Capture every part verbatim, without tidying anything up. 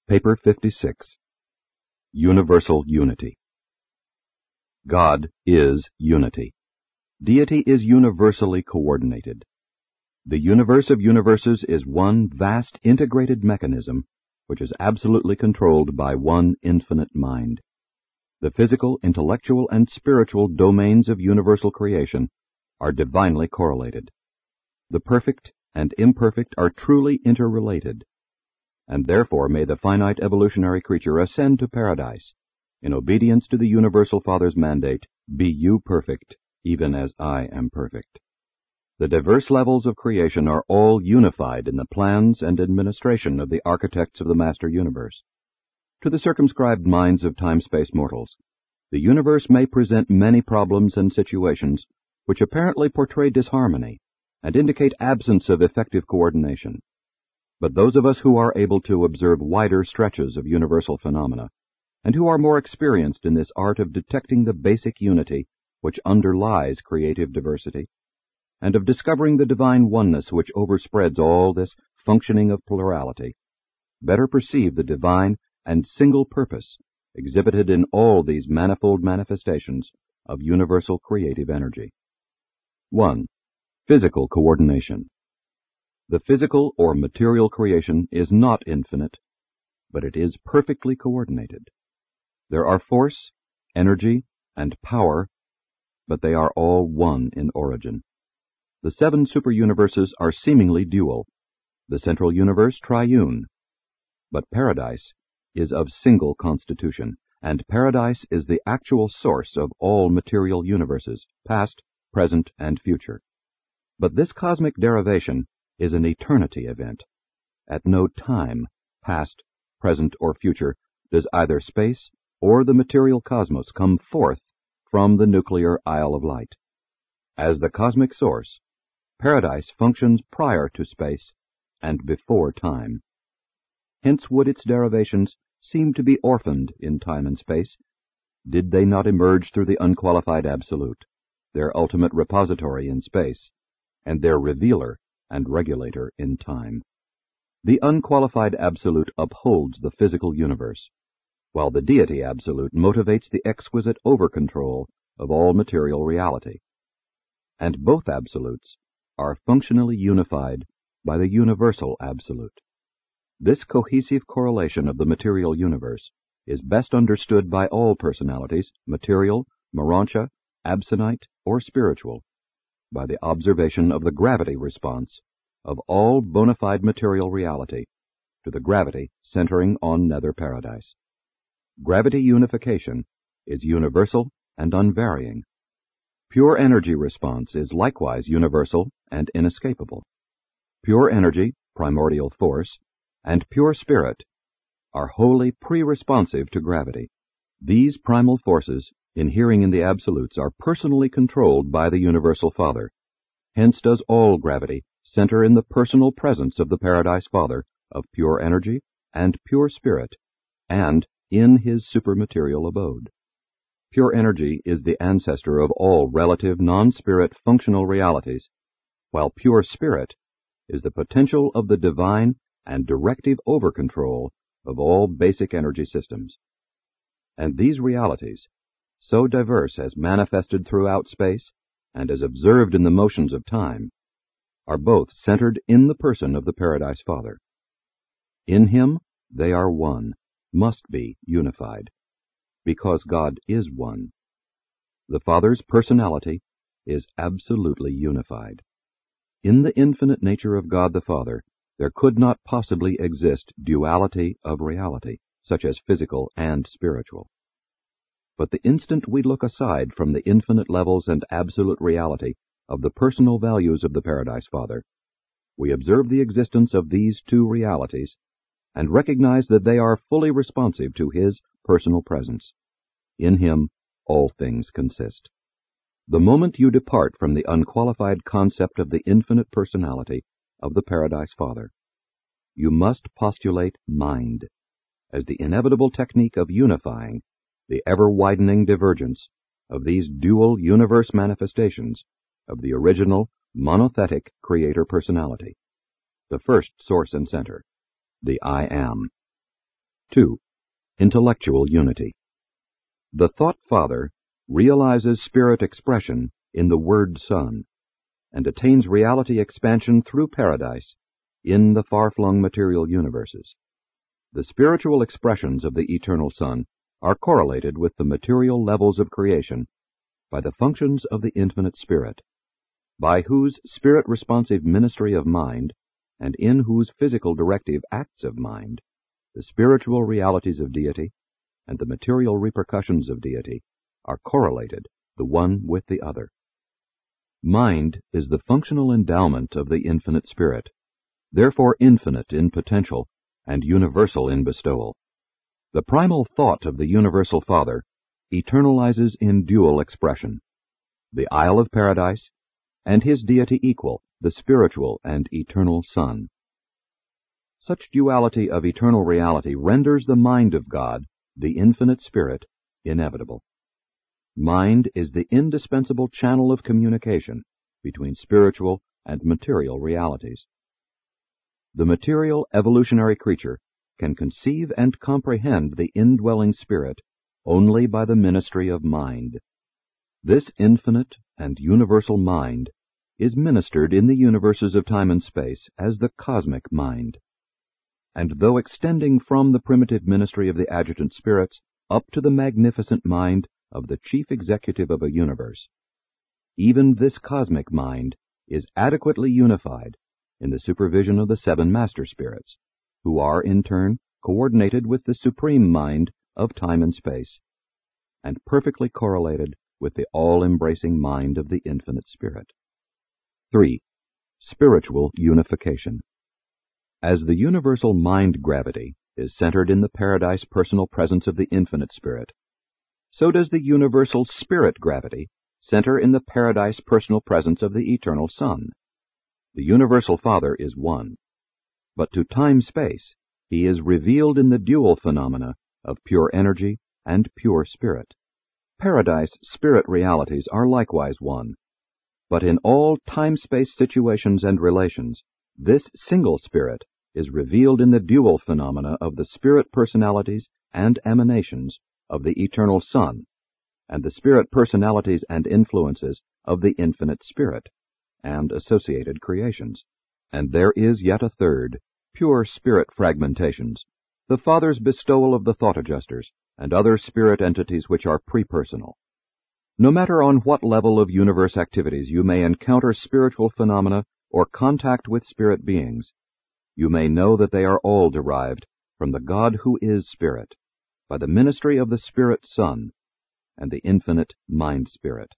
Paper fifty-six. Universal Unity. God is unity. Deity is universally coordinated. The universe of universes is one vast integrated mechanism which is absolutely controlled by one infinite mind. The physical, intellectual, and spiritual domains of universal creation are divinely correlated. The perfect and imperfect are truly interrelated, and therefore may the finite evolutionary creature ascend to paradise in obedience to the Universal Father's mandate, "Be you perfect, even as I am perfect." The diverse levels of creation are all unified in the plans and administration of the architects of the Master Universe. To the circumscribed minds of time-space mortals, the universe may present many problems and situations which apparently portray disharmony and indicate absence of effective coordination. But those of us who are able to observe wider stretches of universal phenomena, and who are more experienced in this art of detecting the basic unity which underlies creative diversity, and of discovering the divine oneness which overspreads all this functioning of plurality, better perceive the divine and single purpose exhibited in all these manifold manifestations of universal creative energy. one. Physical coordination. The physical or material creation is not infinite, but it is perfectly coordinated. There are force, energy, and power, but they are all one in origin. The seven superuniverses are seemingly dual, the central universe triune. But paradise is of single constitution, and paradise is the actual source of all material universes, past, present, and future. But this cosmic derivation is an eternity event. At no time, past, present, or future, does either space or the material cosmos come forth from the nuclear Isle of Light. As the cosmic source, paradise functions prior to space and before time. Hence would its derivations seem to be orphaned in time and space, did they not emerge through the unqualified absolute, their ultimate repository in space, and their revealer and regulator in time. The unqualified absolute upholds the physical universe, while the deity absolute motivates the exquisite over-control of all material reality. And both absolutes are functionally unified by the universal absolute. This cohesive correlation of the material universe is best understood by all personalities, material, Morontia, Absonite, or spiritual, by the observation of the gravity response of all bona fide material reality to the gravity centering on nether paradise. Gravity unification is universal and unvarying. Pure energy response is likewise universal and inescapable. Pure energy, primordial force, and pure spirit are wholly pre-responsive to gravity. These primal forces, inhering in the absolutes, are personally controlled by the Universal Father. Hence does all gravity center in the personal presence of the Paradise Father of pure energy and pure spirit, and in his supermaterial abode. Pure energy is the ancestor of all relative non-spirit functional realities, while pure spirit is the potential of the divine and directive over-control of all basic energy systems. And these realities, so diverse as manifested throughout space and as observed in the motions of time, are both centered in the person of the Paradise Father. In him they are one, must be unified, because God is one. The Father's personality is absolutely unified. In the infinite nature of God the Father, there could not possibly exist duality of reality, such as physical and spiritual. But the instant we look aside from the infinite levels and absolute reality of the personal values of the Paradise Father, we observe the existence of these two realities and recognize that they are fully responsive to his personal presence. In him all things consist. The moment you depart from the unqualified concept of the infinite personality of the Paradise Father, you must postulate mind as the inevitable technique of unifying the ever-widening divergence of these dual universe manifestations of the original monothetic creator personality, the first source and center, the I Am. Two. Intellectual unity. The Thought Father realizes spirit expression in the Word Son, and attains reality expansion through paradise in the far-flung material universes. The spiritual expressions of the Eternal Son are correlated with the material levels of creation by the functions of the Infinite Spirit, by whose spirit-responsive ministry of mind, and in whose physical directive acts of mind, the spiritual realities of deity and the material repercussions of deity are correlated, the one with the other. Mind is the functional endowment of the Infinite Spirit, therefore infinite in potential and universal in bestowal. The primal thought of the Universal Father eternalizes in dual expression, the Isle of Paradise and his deity equal, the spiritual and eternal Son. Such duality of eternal reality renders the mind of God, the Infinite Spirit, inevitable. Mind is the indispensable channel of communication between spiritual and material realities. The material evolutionary creature can conceive and comprehend the indwelling spirit only by the ministry of mind. This infinite and universal mind is ministered in the universes of time and space as the cosmic mind. And though extending from the primitive ministry of the adjutant spirits up to the magnificent mind of the chief executive of a universe, even this cosmic mind is adequately unified in the supervision of the seven master spirits, who are in turn coordinated with the supreme mind of time and space, and perfectly correlated with the all-embracing mind of the Infinite Spirit. Three. Spiritual unification. As the universal mind gravity is centered in the paradise personal presence of the Infinite Spirit, so does the universal spirit gravity center in the paradise personal presence of the Eternal Son. The Universal Father is one, but to time-space he is revealed in the dual phenomena of pure energy and pure spirit. Paradise spirit realities are likewise one, but in all time-space situations and relations, this single spirit is revealed in the dual phenomena of the spirit personalities and emanations of the Eternal Son, and the spirit personalities and influences of the Infinite Spirit, and associated creations. And there is yet a third, pure spirit fragmentations, the Father's bestowal of the thought adjusters, and other spirit entities which are pre-personal. No matter on what level of universe activities you may encounter spiritual phenomena or contact with spirit beings, you may know that they are all derived from the God who is Spirit, by the ministry of the Spirit Son and the infinite Mind Spirit.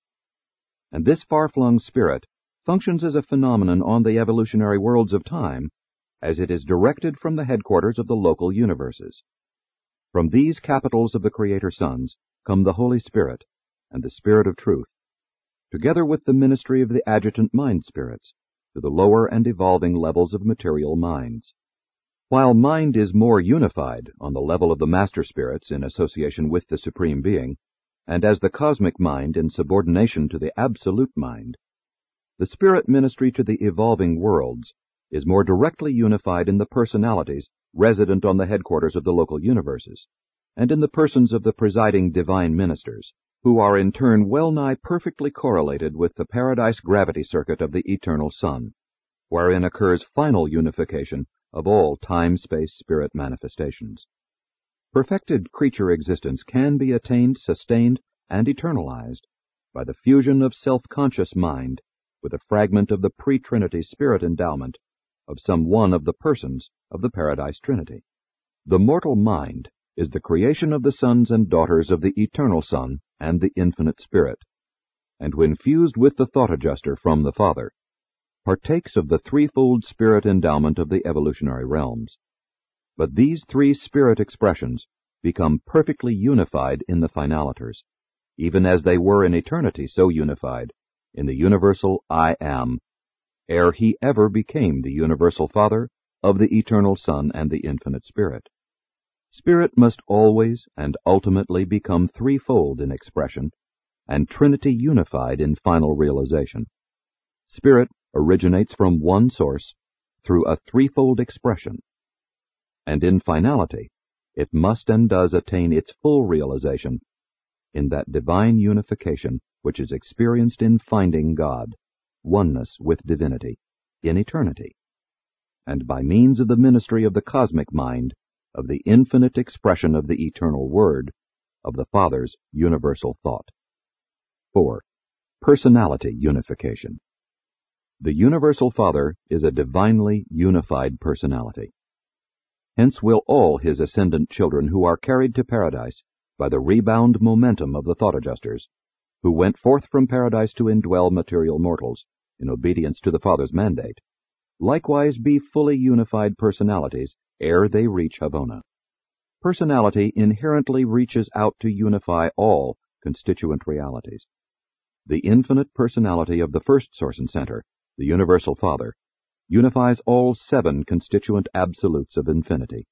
And this far-flung spirit functions as a phenomenon on the evolutionary worlds of time, as it is directed from the headquarters of the local universes. From these capitals of the Creator Sons come the Holy Spirit and the Spirit of Truth, together with the ministry of the adjutant mind spirits, to the lower and evolving levels of material minds. While mind is more unified on the level of the master spirits in association with the Supreme Being, and as the cosmic mind in subordination to the absolute mind, the spirit ministry to the evolving worlds is more directly unified in the personalities resident on the headquarters of the local universes, and in the persons of the presiding divine ministers, who are in turn well-nigh perfectly correlated with the paradise gravity circuit of the Eternal Son, wherein occurs final unification of all time-space spirit manifestations. Perfected creature existence can be attained, sustained, and eternalized by the fusion of self-conscious mind with a fragment of the pre-Trinity spirit endowment of some one of the persons of the Paradise Trinity. The mortal mind is the creation of the sons and daughters of the Eternal Son and the Infinite Spirit, and when fused with the thought adjuster from the Father, partakes of the threefold spirit endowment of the evolutionary realms. But these three spirit expressions become perfectly unified in the finaliters, even as they were in eternity so unified in the universal I Am, ere he ever became the Universal Father of the Eternal Son and the Infinite Spirit. Spirit must always and ultimately become threefold in expression, and Trinity unified in final realization. Spirit originates from one source through a threefold expression, and in finality, it must and does attain its full realization in that divine unification which is experienced in finding God, oneness with divinity, in eternity, and by means of the ministry of the cosmic mind, of the infinite expression of the eternal Word, of the Father's universal thought. four. Personality unification. The universal Father is a divinely unified personality. Hence will all his ascendant children who are carried to paradise by the rebound momentum of the thought adjusters, who went forth from paradise to indwell material mortals, in obedience to the Father's mandate, likewise be fully unified personalities ere they reach Havona. Personality inherently reaches out to unify all constituent realities. The infinite personality of the first source and center, the universal Father, unifies all seven constituent absolutes of infinity.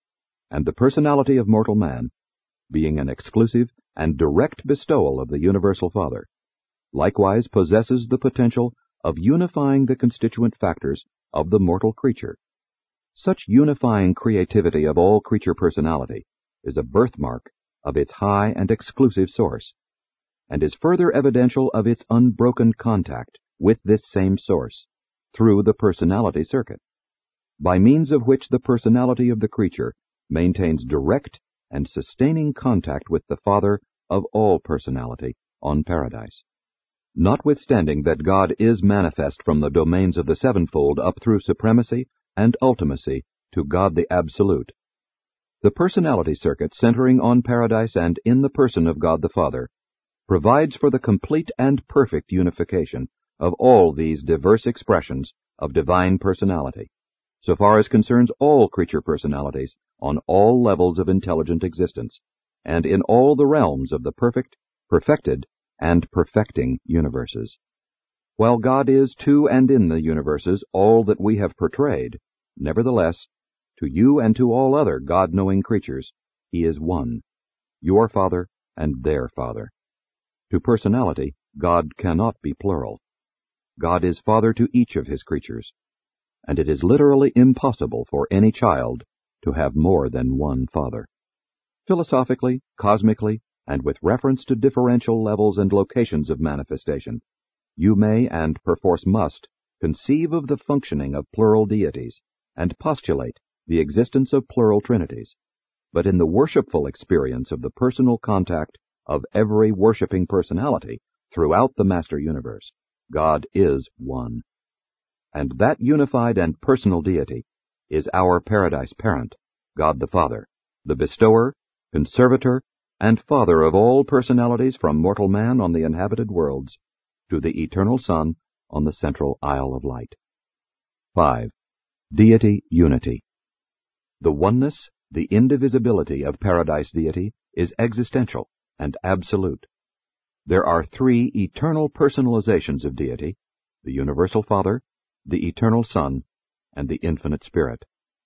And the personality of mortal man, being an exclusive and direct bestowal of the universal Father, likewise possesses the potential of unifying the constituent factors of the mortal creature. Such unifying creativity of all creature personality is a birthmark of its high and exclusive source, and is further evidential of its unbroken contact with this same source through the personality circuit, by means of which the personality of the creature maintains direct and sustaining contact with the Father of all personality on paradise. Notwithstanding that God is manifest from the domains of the sevenfold up through supremacy and ultimacy to God the Absolute, the personality circuit centering on paradise and in the person of God the Father provides for the complete and perfect unification of all these diverse expressions of divine personality, so far as concerns all creature personalities on all levels of intelligent existence, and in all the realms of the perfect, perfected, and perfecting universes. While God is to and in the universes all that we have portrayed, nevertheless, to you and to all other God-knowing creatures, he is one, your Father and their Father. To personality, God cannot be plural. God is Father to each of his creatures, and it is literally impossible for any child to have more than one father. Philosophically, cosmically, and with reference to differential levels and locations of manifestation, you may and perforce must conceive of the functioning of plural deities and postulate the existence of plural trinities, but in the worshipful experience of the personal contact of every worshiping personality throughout the master universe, God is one. And that unified and personal deity is our paradise parent, God the Father, the bestower, conservator, and Father of all personalities from mortal man on the inhabited worlds to the eternal Son on the central Isle of Light. five. Deity Unity. The oneness, the indivisibility of paradise deity is existential and absolute. There are three eternal personalizations of deity, the universal Father, the eternal Son, and the infinite Spirit.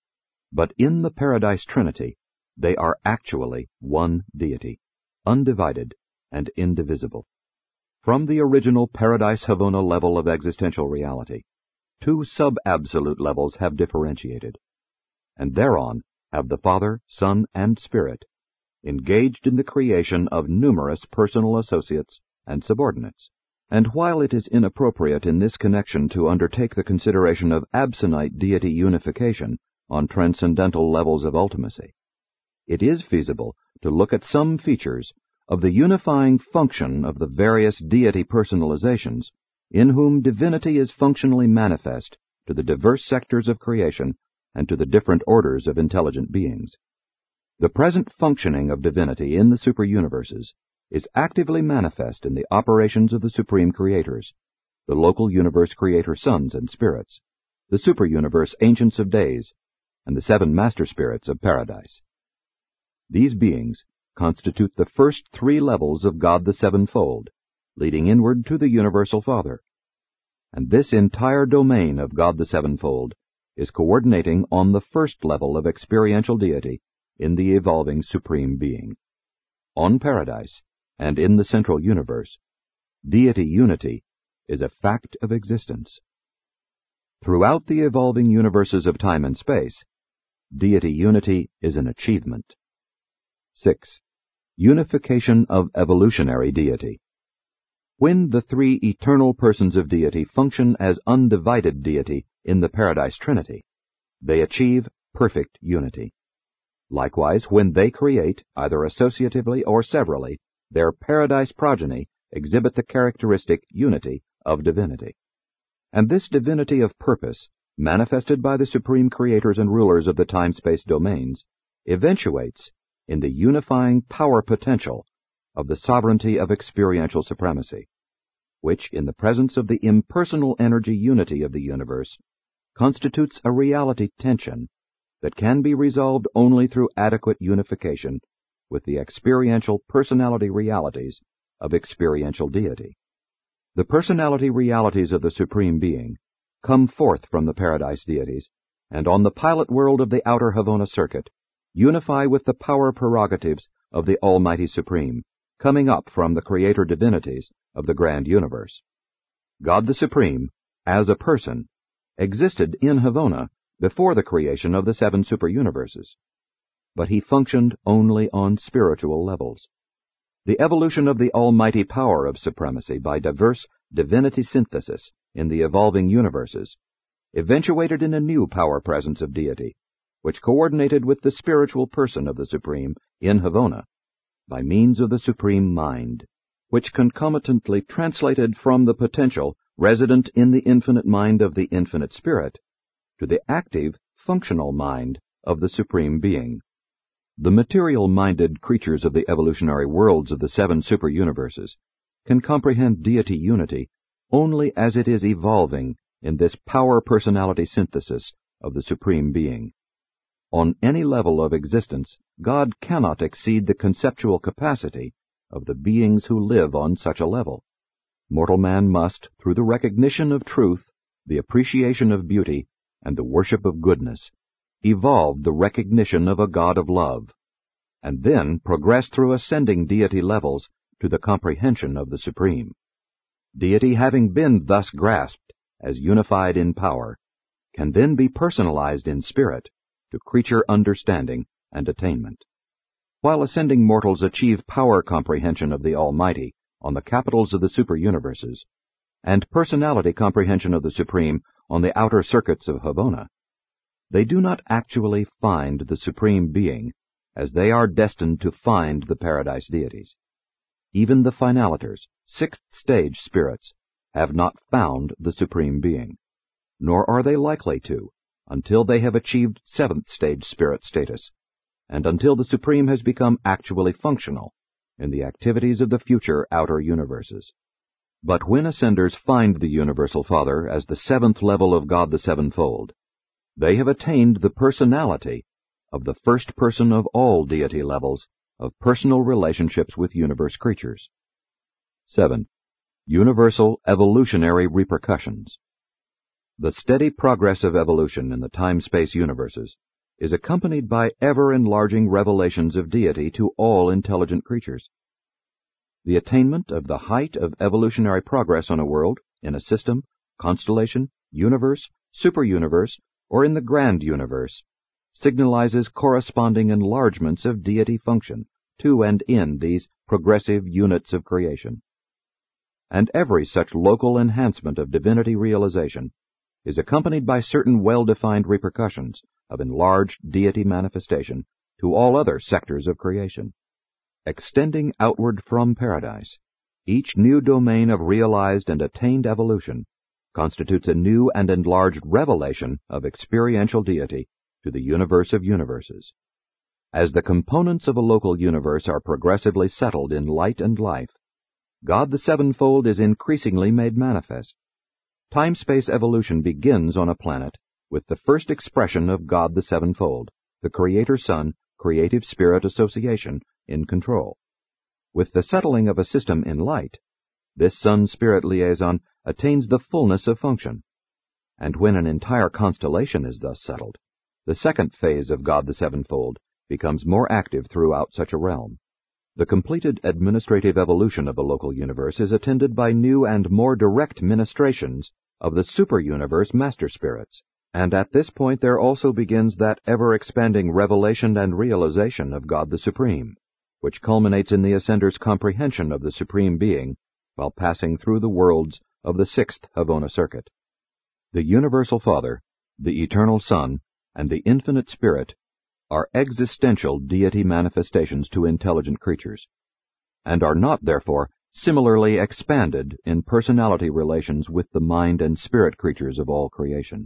But in the paradise trinity, they are actually one deity, undivided and indivisible. From the original Paradise Havona level of existential reality, two sub-absolute levels have differentiated, and thereon have the Father, Son, and Spirit engaged in the creation of numerous personal associates and subordinates. And while it is inappropriate in this connection to undertake the consideration of absonite deity unification on transcendental levels of ultimacy, it is feasible to look at some features of the unifying function of the various deity personalizations in whom divinity is functionally manifest to the diverse sectors of creation and to the different orders of intelligent beings. The present functioning of divinity in the superuniverses is actively manifest in the operations of the supreme creators, the local universe creator sons and spirits, the superuniverse ancients of days, and the seven master spirits of paradise. These beings constitute the first three levels of God the Sevenfold, leading inward to the universal Father. And this entire domain of God the Sevenfold is coordinating on the first level of experiential deity in the evolving Supreme Being. On paradise, and in the central universe, deity unity is a fact of existence. Throughout the evolving universes of time and space, deity unity is an achievement. Six. Unification of evolutionary deity. When the three eternal persons of deity function as undivided deity in the Paradise Trinity, they achieve perfect unity. Likewise, when they create, either associatively or severally, their paradise progeny exhibit the characteristic unity of divinity. And this divinity of purpose, manifested by the supreme creators and rulers of the time-space domains, eventuates in the unifying power potential of the sovereignty of experiential supremacy, which, in the presence of the impersonal energy unity of the universe, constitutes a reality tension that can be resolved only through adequate unification with the experiential personality realities of experiential deity. The personality realities of the Supreme Being come forth from the Paradise deities, and on the pilot world of the outer Havona circuit, unify with the power prerogatives of the Almighty Supreme, coming up from the creator divinities of the grand universe. God the Supreme, as a person, existed in Havona before the creation of the seven super-universes, but he functioned only on spiritual levels. The evolution of the almighty power of supremacy by diverse divinity synthesis in the evolving universes eventuated in a new power presence of deity, which coordinated with the spiritual person of the Supreme in Havona by means of the Supreme Mind, which concomitantly translated from the potential resident in the infinite mind of the infinite Spirit to the active, functional mind of the Supreme Being. The material-minded creatures of the evolutionary worlds of the seven super-universes can comprehend deity unity only as it is evolving in this power-personality synthesis of the Supreme Being. On any level of existence, God cannot exceed the conceptual capacity of the beings who live on such a level. Mortal man must, through the recognition of truth, the appreciation of beauty, and the worship of goodness, evolve the recognition of a God of love, and then progress through ascending deity levels to the comprehension of the Supreme. Deity, having been thus grasped as unified in power, can then be personalized in spirit to creature understanding and attainment. While ascending mortals achieve power comprehension of the Almighty on the capitals of the super-universes, and personality comprehension of the Supreme on the outer circuits of Havona, they do not actually find the Supreme Being as they are destined to find the Paradise deities. Even the finaliters, sixth-stage spirits, have not found the Supreme Being, nor are they likely to until they have achieved seventh-stage spirit status, and until the Supreme has become actually functional in the activities of the future outer universes. But when ascenders find the Universal Father as the seventh level of God the Sevenfold, they have attained the personality of the first person of all deity levels of personal relationships with universe creatures. Seven. Universal evolutionary repercussions. The steady progress of evolution in the time-space universes is accompanied by ever-enlarging revelations of deity to all intelligent creatures. The attainment of the height of evolutionary progress on a world, in a system, constellation, universe, superuniverse, or in the grand universe, signalizes corresponding enlargements of deity function to and in these progressive units of creation. And every such local enhancement of divinity realization is accompanied by certain well-defined repercussions of enlarged deity manifestation to all other sectors of creation. Extending outward from paradise, each new domain of realized and attained evolution constitutes a new and enlarged revelation of experiential deity to the universe of universes. As the components of a local universe are progressively settled in light and life, God the Sevenfold is increasingly made manifest. Time-space evolution begins on a planet with the first expression of God the Sevenfold, the Creator-Son, Creative Spirit Association, in control. With the settling of a system in light, this Sun-Spirit liaison attains the fullness of function. And when an entire constellation is thus settled, the second phase of God the Sevenfold becomes more active throughout such a realm. The completed administrative evolution of the local universe is attended by new and more direct ministrations of the super-universe master spirits, and at this point there also begins that ever-expanding revelation and realization of God the Supreme. which culminates in the ascender's comprehension of the Supreme Being while passing through the worlds of the sixth Havona circuit. The Universal Father, the Eternal Son, and the Infinite Spirit are existential deity manifestations to intelligent creatures, and are not, therefore, similarly expanded in personality relations with the mind and spirit creatures of all creation.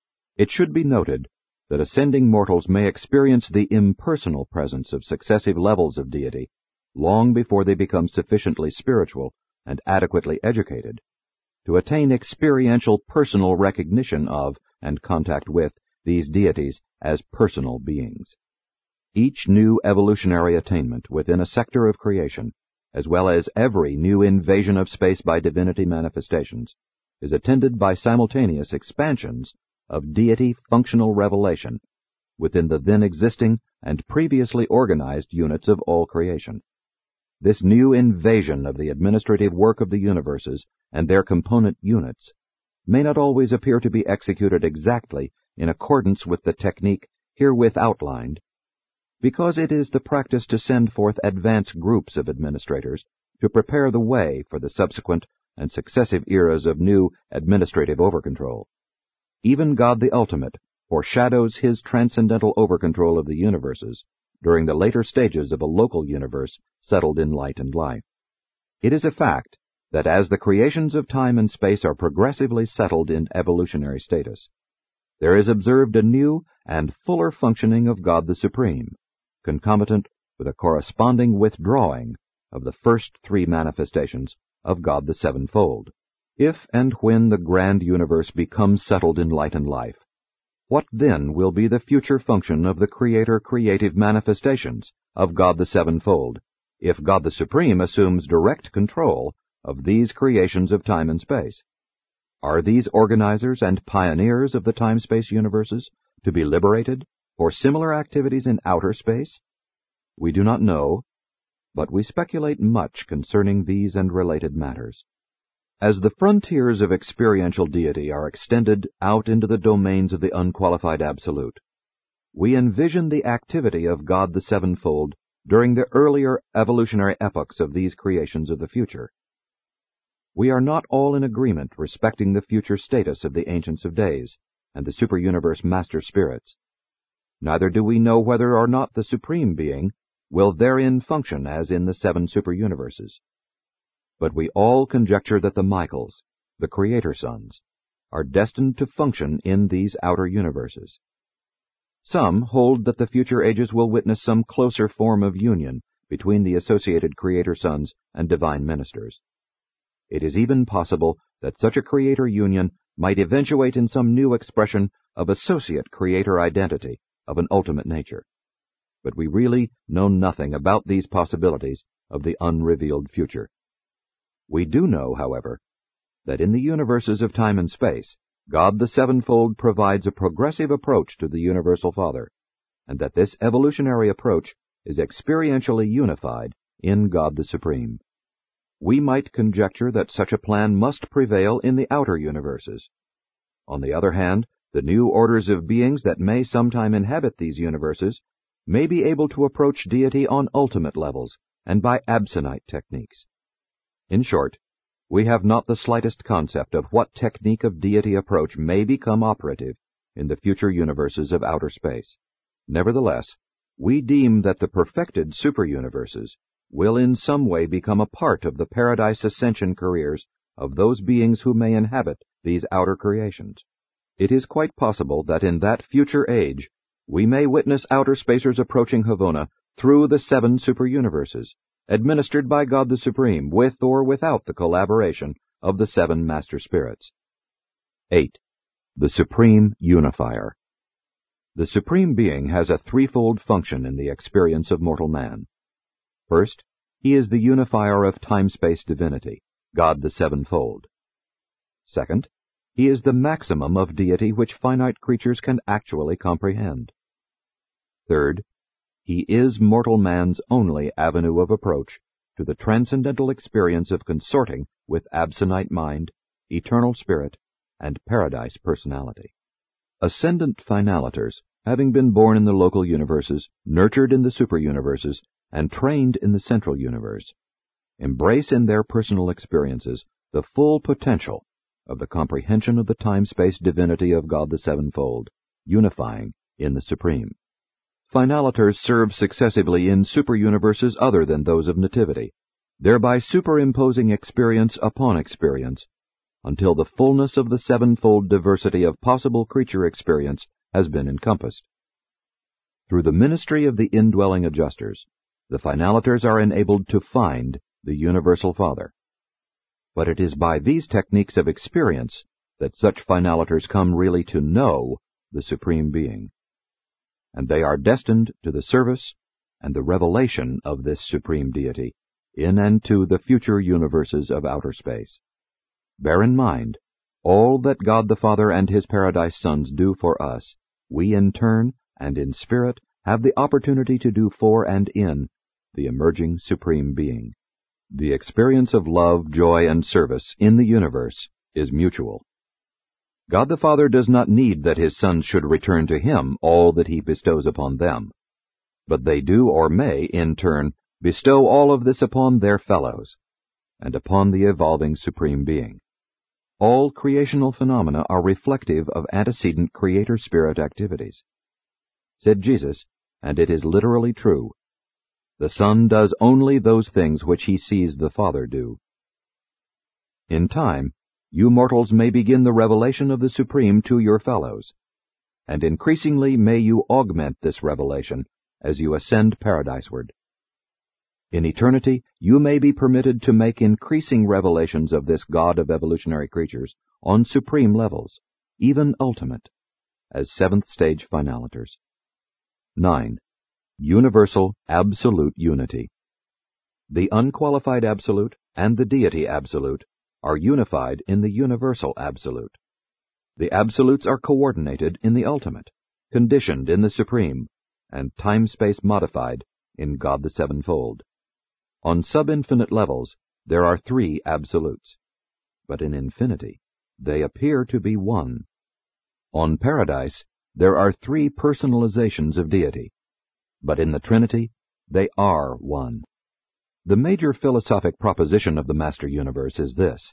It should be noted that ascending mortals may experience the impersonal presence of successive levels of deity long before they become sufficiently spiritual and adequately educated to attain experiential personal recognition of and contact with these deities as personal beings. Each new evolutionary attainment within a sector of creation, as well as every new invasion of space by divinity manifestations, is attended by simultaneous expansions of deity functional revelation within the then existing and previously organized units of all creation. This new invasion of the administrative work of the universes and their component units may not always appear to be executed exactly in accordance with the technique herewith outlined, because it is the practice to send forth advance groups of administrators to prepare the way for the subsequent and successive eras of new administrative overcontrol. Even God the Ultimate foreshadows his transcendental overcontrol of the universes during the later stages of a local universe settled in light and life. It is a fact that as the creations of time and space are progressively settled in evolutionary status, there is observed a new and fuller functioning of God the Supreme, concomitant with a corresponding withdrawing of the first three manifestations of God the Sevenfold. If and when the grand universe becomes settled in light and life, what then will be the future function of the Creator-creative manifestations of God the Sevenfold, if God the Supreme assumes direct control of these creations of time and space? Are these organizers and pioneers of the time-space universes to be liberated for similar activities in outer space? We do not know, but we speculate much concerning these and related matters. As the frontiers of experiential deity are extended out into the domains of the unqualified absolute, we envision the activity of God the Sevenfold during the earlier evolutionary epochs of these creations of the future. We are not all in agreement respecting the future status of the Ancients of Days and the super-universe master spirits. Neither do we know whether or not the Supreme Being will therein function as in the seven super-universes. But we all conjecture that the Michaels, the Creator Sons, are destined to function in these outer universes. Some hold that the future ages will witness some closer form of union between the associated Creator Sons and divine ministers. It is even possible that such a Creator union might eventuate in some new expression of associate Creator identity of an ultimate nature. But we really know nothing about these possibilities of the unrevealed future. We do know, however, that in the universes of time and space, God the Sevenfold provides a progressive approach to the Universal Father, and that this evolutionary approach is experientially unified in God the Supreme. We might conjecture that such a plan must prevail in the outer universes. On the other hand, the new orders of beings that may sometime inhabit these universes may be able to approach deity on ultimate levels and by absonite techniques. In short, we have not the slightest concept of what technique of deity approach may become operative in the future universes of outer space. Nevertheless, we deem that the perfected super-universes will in some way become a part of the paradise ascension careers of those beings who may inhabit these outer creations. It is quite possible that in that future age we may witness outer spacers approaching Havona through the seven super-universes, administered by God the Supreme, with or without the collaboration of the seven Master Spirits. eight. The Supreme Unifier. The Supreme Being has a threefold function in the experience of mortal man. First, he is the unifier of time-space divinity, God the Sevenfold. Second, he is the maximum of deity which finite creatures can actually comprehend. Third, he is mortal man's only avenue of approach to the transcendental experience of consorting with absonite mind, eternal spirit, and paradise personality. Ascendant finaliters, having been born in the local universes, nurtured in the super-universes, and trained in the central universe, embrace in their personal experiences the full potential of the comprehension of the time-space divinity of God the Sevenfold, unifying in the Supreme. Finaliters serve successively in super-universes other than those of nativity, thereby superimposing experience upon experience, until the fullness of the sevenfold diversity of possible creature experience has been encompassed. Through the ministry of the indwelling adjusters, the finaliters are enabled to find the Universal Father. But it is by these techniques of experience that such finaliters come really to know the Supreme Being, and they are destined to the service and the revelation of this Supreme Deity in and to the future universes of outer space. Bear in mind, all that God the Father and His Paradise Sons do for us, we in turn and in spirit have the opportunity to do for and in the emerging Supreme Being. The experience of love, joy, and service in the universe is mutual. God the Father does not need that His sons should return to Him all that He bestows upon them, but they do or may, in turn, bestow all of this upon their fellows, and upon the evolving Supreme Being. All creational phenomena are reflective of antecedent Creator Spirit activities. Said Jesus, and it is literally true, the Son does only those things which He sees the Father do. In time, you mortals may begin the revelation of the Supreme to your fellows, and increasingly may you augment this revelation as you ascend paradiseward. In eternity, you may be permitted to make increasing revelations of this God of evolutionary creatures on supreme levels, even ultimate, as seventh stage finaliters. nine. Universal Absolute Unity. The unqualified Absolute and the Deity Absolute are unified in the Universal Absolute. The Absolutes are coordinated in the Ultimate, conditioned in the Supreme, and time-space modified in God the Sevenfold. On sub-infinite levels, there are three Absolutes, but in infinity, they appear to be one. On Paradise, there are three personalizations of deity, but in the Trinity, they are one. The major philosophic proposition of the Master Universe is this: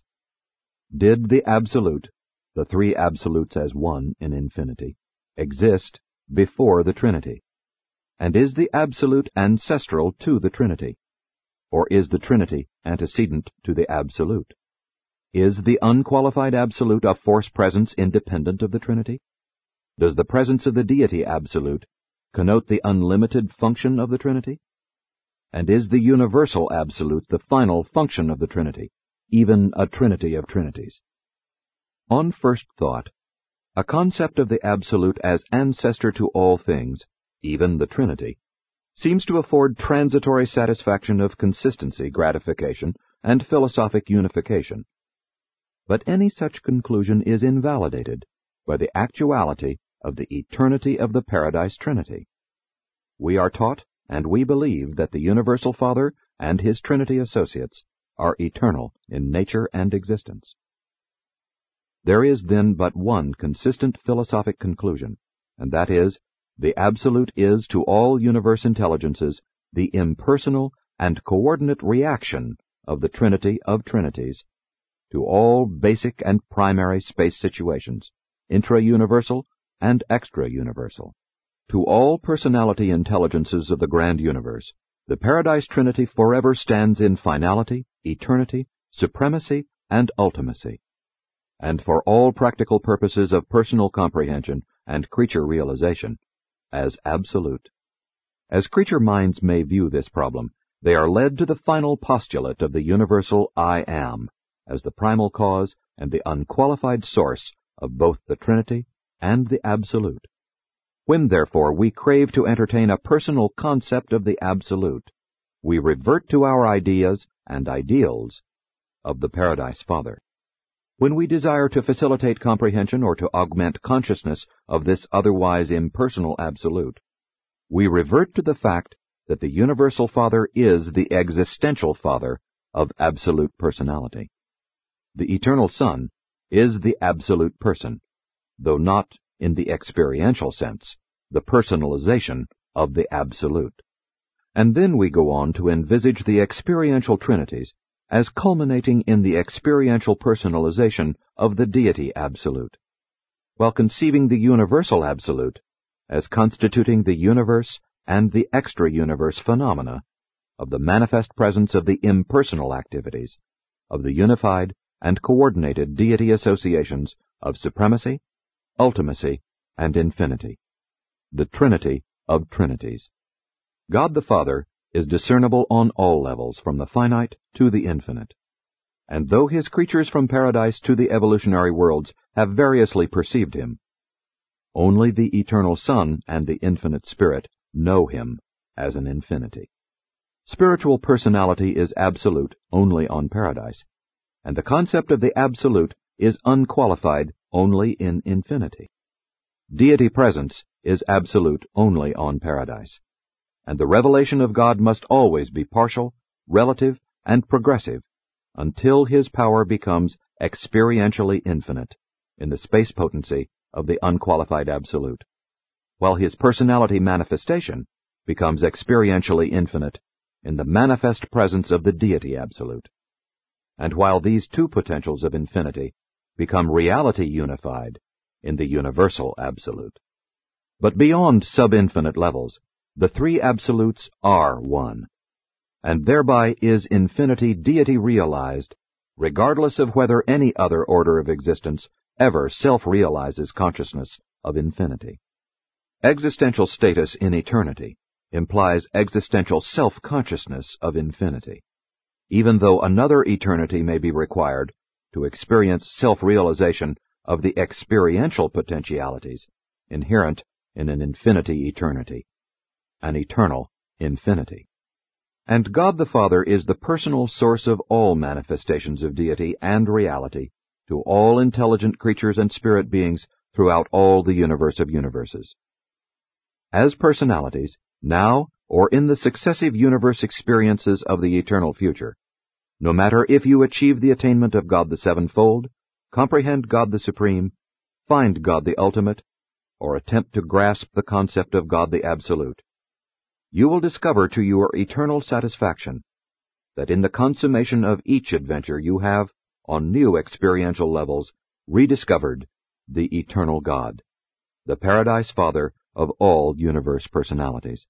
did the Absolute, the three Absolutes as one in infinity, exist before the Trinity? And is the Absolute ancestral to the Trinity? Or is the Trinity antecedent to the Absolute? Is the unqualified Absolute a force presence independent of the Trinity? Does the presence of the Deity Absolute connote the unlimited function of the Trinity? And is the Universal Absolute the final function of the Trinity, even a Trinity of Trinities? On first thought, a concept of the Absolute as ancestor to all things, even the Trinity, seems to afford transitory satisfaction of consistency, gratification, and philosophic unification. But any such conclusion is invalidated by the actuality of the eternity of the Paradise Trinity. We are taught and we believe that the Universal Father and His Trinity associates are eternal in nature and existence. There is then but one consistent philosophic conclusion, and that is, the Absolute is to all universe intelligences the impersonal and coordinate reaction of the Trinity of Trinities to all basic and primary space situations, intra-universal and extra-universal. To all personality intelligences of the grand universe, the Paradise Trinity forever stands in finality, eternity, supremacy, and ultimacy, and for all practical purposes of personal comprehension and creature realization, as absolute. As creature minds may view this problem, they are led to the final postulate of the universal I Am, as the primal cause and the unqualified source of both the Trinity and the Absolute. When, therefore, we crave to entertain a personal concept of the Absolute, we revert to our ideas and ideals of the Paradise Father. When we desire to facilitate comprehension or to augment consciousness of this otherwise impersonal Absolute, we revert to the fact that the Universal Father is the existential Father of Absolute Personality. The Eternal Son is the Absolute Person, though not in the experiential sense, the personalization of the Absolute. And then we go on to envisage the experiential trinities as culminating in the experiential personalization of the deity absolute, while conceiving the universal absolute as constituting the universe and the extra-universe phenomena of the manifest presence of the impersonal activities of the unified and coordinated deity associations of supremacy, ultimacy, and infinity, the Trinity of Trinities. God the Father is discernible on all levels, from the finite to the infinite. And though his creatures from paradise to the evolutionary worlds have variously perceived him, only the eternal Son and the infinite Spirit know him as an infinity. Spiritual personality is absolute only on paradise, and the concept of the absolute is unqualified only in infinity. Deity presence is absolute only on paradise, and the revelation of God must always be partial, relative, and progressive until his power becomes experientially infinite in the space potency of the unqualified absolute, while his personality manifestation becomes experientially infinite in the manifest presence of the deity absolute, and while these two potentials of infinity become reality unified in the universal absolute. But beyond sub-infinite levels, the three absolutes are one, and thereby is infinity deity realized, regardless of whether any other order of existence ever self-realizes consciousness of infinity. Existential status in eternity implies existential self-consciousness of infinity, even though another eternity may be required to experience self-realization of the experiential potentialities inherent in an infinity eternity, an eternal infinity. And God the Father is the personal source of all manifestations of deity and reality to all intelligent creatures and spirit beings throughout all the universe of universes. As personalities, now or in the successive universe experiences of the eternal future, no matter if you achieve the attainment of God the Sevenfold, comprehend God the Supreme, find God the Ultimate, or attempt to grasp the concept of God the Absolute, you will discover to your eternal satisfaction that in the consummation of each adventure you have, on new experiential levels, rediscovered the eternal God, the Paradise Father of all universe personalities.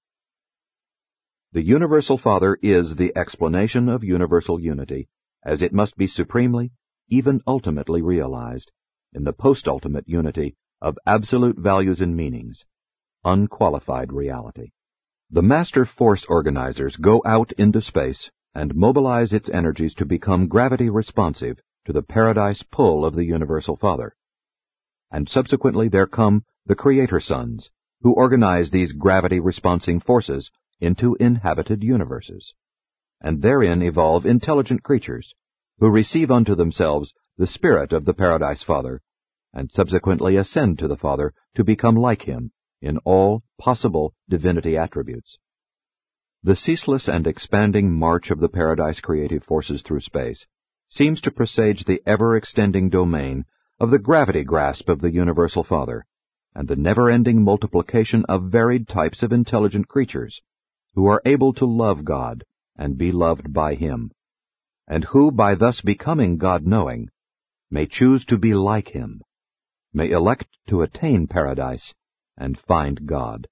The Universal Father is the explanation of universal unity, as it must be supremely, even ultimately realized, in the post-ultimate unity of absolute values and meanings, unqualified reality. The master force organizers go out into space and mobilize its energies to become gravity responsive to the paradise pull of the Universal Father. And subsequently there come the Creator Sons, who organize these gravity-responsing forces into inhabited universes, and therein evolve intelligent creatures, who receive unto themselves the spirit of the Paradise Father, and subsequently ascend to the Father to become like him in all possible divinity attributes. The ceaseless and expanding march of the Paradise creative forces through space seems to presage the ever-extending domain of the gravity grasp of the Universal Father, and the never-ending multiplication of varied types of intelligent creatures, who are able to love God and be loved by him, and who, by thus becoming God-knowing, may choose to be like him, may elect to attain paradise and find God.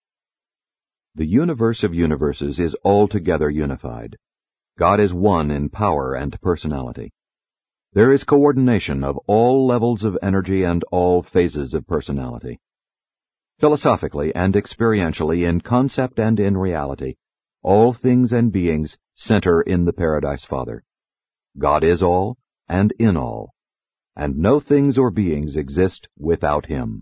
The universe of universes is altogether unified. God is one in power and personality. There is coordination of all levels of energy and all phases of personality. Philosophically and experientially, in concept and in reality, all things and beings center in the Paradise Father. God is all and in all, and no things or beings exist without him.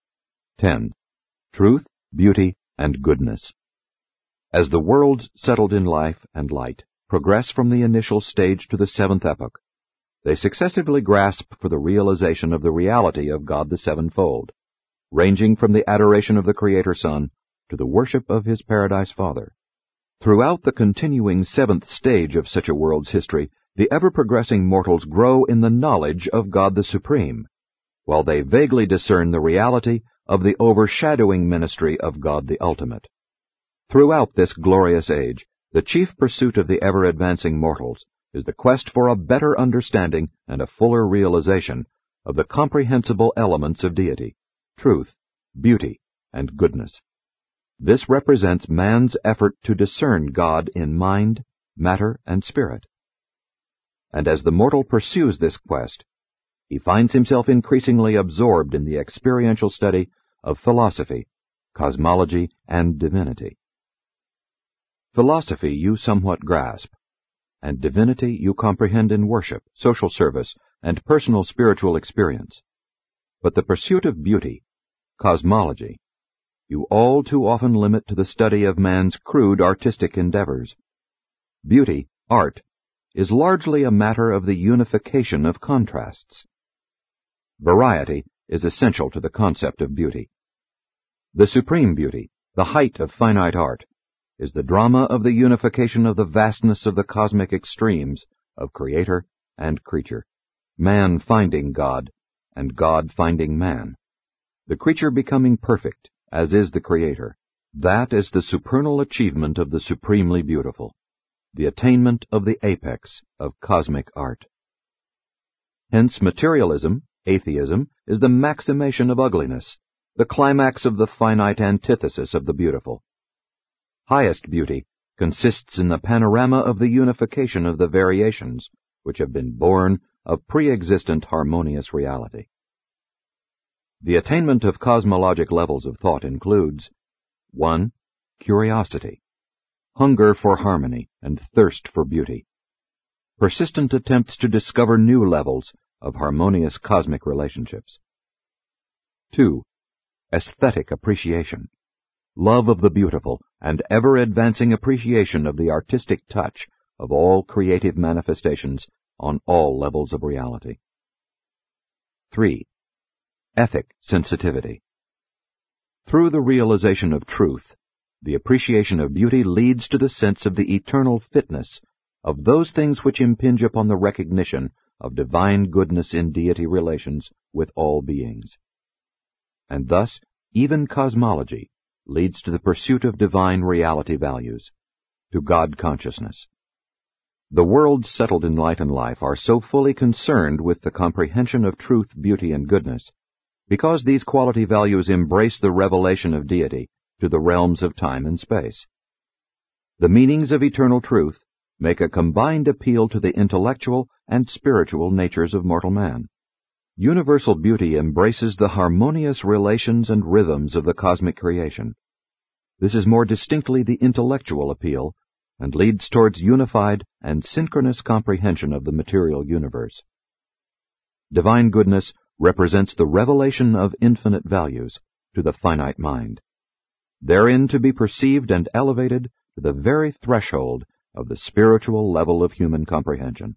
ten. Truth, beauty, and goodness. As the worlds settled in life and light progress from the initial stage to the seventh epoch, they successively grasp for the realization of the reality of God the Sevenfold, ranging from the adoration of the Creator Son to the worship of his Paradise Father. Throughout the continuing seventh stage of such a world's history, the ever-progressing mortals grow in the knowledge of God the Supreme, while they vaguely discern the reality of the overshadowing ministry of God the Ultimate. Throughout this glorious age, The chief pursuit of the ever-advancing mortals is the quest for a better understanding and a fuller realization of the comprehensible elements of deity, truth, beauty, and goodness. This represents man's effort to discern God in mind, matter, and spirit. And as the mortal pursues this quest, he finds himself increasingly absorbed in the experiential study of philosophy, cosmology, and divinity. Philosophy you somewhat grasp, and divinity you comprehend in worship, social service, and personal spiritual experience. But the pursuit of beauty, cosmology, you all too often limit to the study of man's crude artistic endeavors. Beauty, art, is largely a matter of the unification of contrasts. Variety is essential to the concept of beauty. The supreme beauty, the height of finite art, is the drama of the unification of the vastness of the cosmic extremes of creator and creature, man finding God, and God finding man, the creature becoming perfect, as is the creator. That is the supernal achievement of the supremely beautiful, the attainment of the apex of cosmic art. Hence materialism, atheism, is the maximation of ugliness, the climax of the finite antithesis of the beautiful. Highest beauty consists in the panorama of the unification of the variations which have been born of pre-existent harmonious reality. The attainment of cosmologic levels of thought includes one. Curiosity, hunger for harmony and thirst for beauty, persistent attempts to discover new levels of harmonious cosmic relationships. two. Aesthetic appreciation, love of the beautiful, and ever-advancing appreciation of the artistic touch of all creative manifestations on all levels of reality. three. Ethic sensitivity. Through the realization of truth, the appreciation of beauty leads to the sense of the eternal fitness of those things which impinge upon the recognition of divine goodness in deity relations with all beings. And thus, even cosmology leads to the pursuit of divine reality values, to God consciousness. The worlds settled in light and life are so fully concerned with the comprehension of truth, beauty, and goodness, because these quality values embrace the revelation of deity to the realms of time and space. The meanings of eternal truth make a combined appeal to the intellectual and spiritual natures of mortal man. Universal beauty embraces the harmonious relations and rhythms of the cosmic creation. This is more distinctly the intellectual appeal and leads towards unified and synchronous comprehension of the material universe. Divine goodness represents the revelation of infinite values to the finite mind, therein to be perceived and elevated to the very threshold of the spiritual level of human comprehension.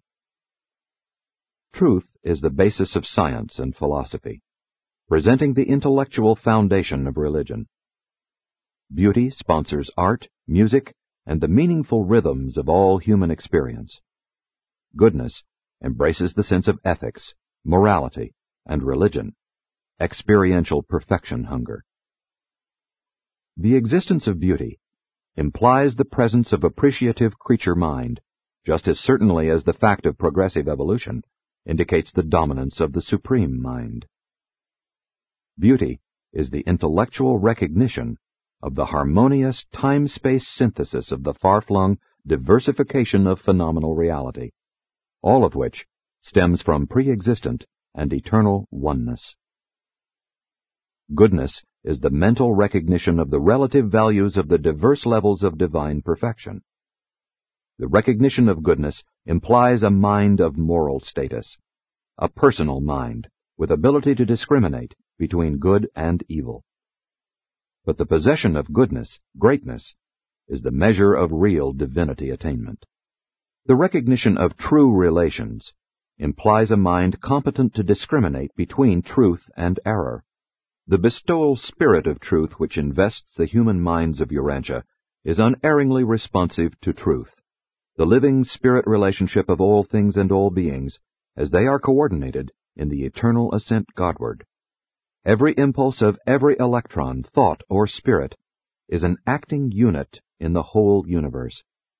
Truth is the basis of science and philosophy, presenting the intellectual foundation of religion. Beauty sponsors art, music, and the meaningful rhythms of all human experience. Goodness embraces the sense of ethics, morality, and religion, experiential perfection hunger. The existence of beauty implies the presence of appreciative creature mind, just as certainly as the fact of progressive evolution indicates the dominance of the supreme mind. Beauty is the intellectual recognition of the harmonious time-space synthesis of the far-flung diversification of phenomenal reality, all of which stems from pre-existent and eternal oneness. Goodness is the mental recognition of the relative values of the diverse levels of divine perfection. The recognition of goodness implies a mind of moral status, a personal mind with ability to discriminate between good and evil. But the possession of goodness, greatness, is the measure of real divinity attainment. The recognition of true relations implies a mind competent to discriminate between truth and error. The bestowal spirit of truth which invests the human minds of Urantia is unerringly responsive to truth, the living spirit relationship of all things and all beings, as they are coordinated in the eternal ascent Godward. Every impulse of every electron, thought, or spirit is an acting unit in the whole universe.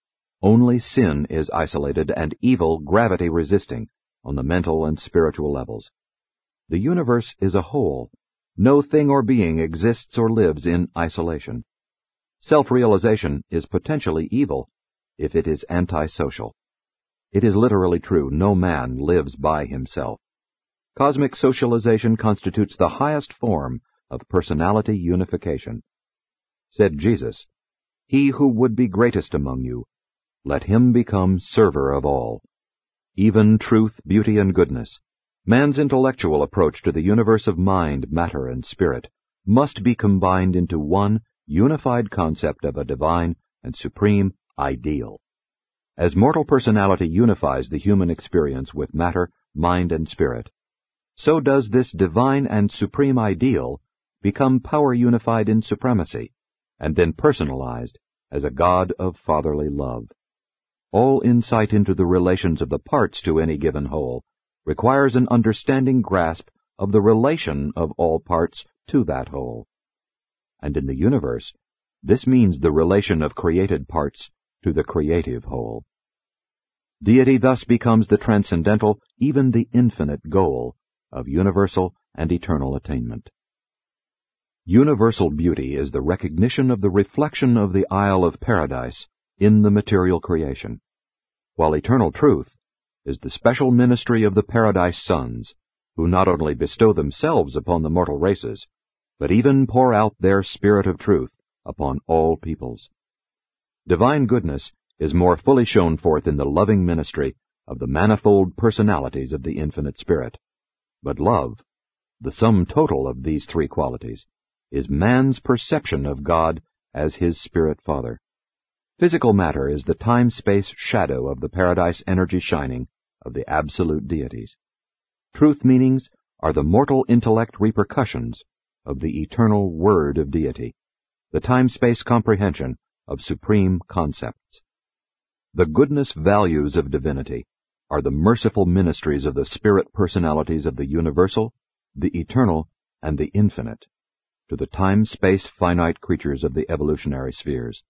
Only sin is isolated and evil gravity-resisting on the mental and spiritual levels. The universe is a whole. No thing or being exists or lives in isolation. Self-realization is potentially evil if it is antisocial. It is literally true, no man lives by himself. Cosmic socialization constitutes the highest form of personality unification. Said Jesus, "He who would be greatest among you, let him become server of all." Even truth, beauty, and goodness, man's intellectual approach to the universe of mind, matter, and spirit, must be combined into one unified concept of a divine and supreme ideal. As mortal personality unifies the human experience with matter, mind, and spirit, so does this divine and supreme ideal become power unified in supremacy, and then personalized as a God of fatherly love. All insight into the relations of the parts to any given whole requires an understanding grasp of the relation of all parts to that whole. And in the universe, this means the relation of created parts to the creative whole. Deity thus becomes the transcendental, even the infinite goal of universal and eternal attainment. Universal beauty is the recognition of the reflection of the Isle of Paradise in the material creation, while eternal truth is the special ministry of the Paradise Sons, who not only bestow themselves upon the mortal races, but even pour out their spirit of truth upon all peoples. Divine goodness is more fully shown forth in the loving ministry of the manifold personalities of the infinite spirit. But love, the sum total of these three qualities, is man's perception of God as his spirit father. Physical matter is the time-space shadow of the paradise energy shining of the absolute deities. Truth meanings are the mortal intellect repercussions of the eternal word of deity, the time-space comprehension of supreme concepts. The goodness values of divinity are the merciful ministries of the spirit personalities of the universal, the eternal, and the infinite, to the time-space finite creatures of the evolutionary spheres.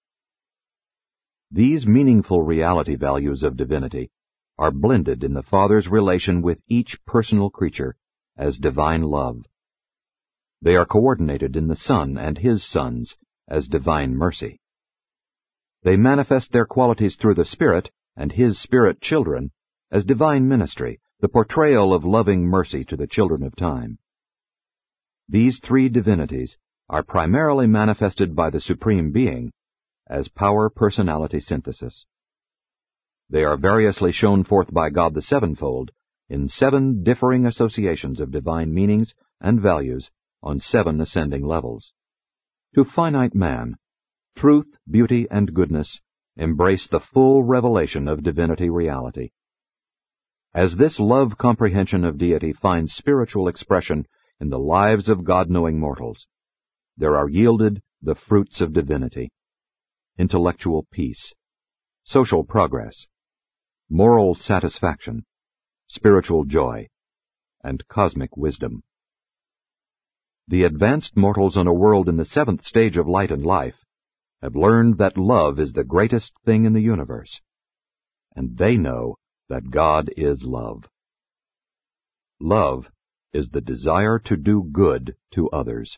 These meaningful reality values of divinity are blended in the Father's relation with each personal creature as divine love. They are coordinated in the Son and His sons as divine mercy. They manifest their qualities through the Spirit and His Spirit children as divine ministry, the portrayal of loving mercy to the children of time. These three divinities are primarily manifested by the Supreme Being as power-personality synthesis. They are variously shown forth by God the Sevenfold in seven differing associations of divine meanings and values on seven ascending levels. To finite man, truth, beauty, and goodness embrace the full revelation of divinity reality. As this love comprehension of deity finds spiritual expression in the lives of God-knowing mortals, there are yielded the fruits of divinity: intellectual peace, social progress, moral satisfaction, spiritual joy, and cosmic wisdom. The advanced mortals on a world in the seventh stage of light and life have learned that love is the greatest thing in the universe, and they know that God is love. Love is the desire to do good to others.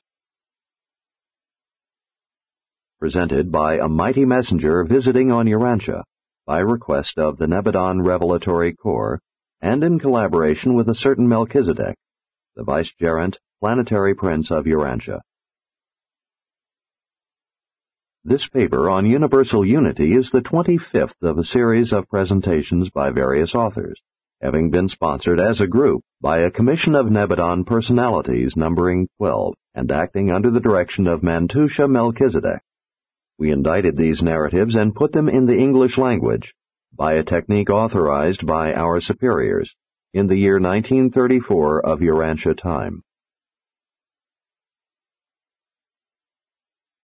Presented by a mighty messenger visiting on Urantia, by request of the Nebadon Revelatory Corps, and in collaboration with a certain Melchizedek, the Vicegerent Planetary Prince of Urantia. This paper on universal unity is the twenty-fifth of a series of presentations by various authors, having been sponsored as a group by a commission of Nebadon personalities numbering twelve and acting under the direction of Mantusha Melchizedek. We indited these narratives and put them in the English language by a technique authorized by our superiors in the year nineteen thirty-four of Urantia time.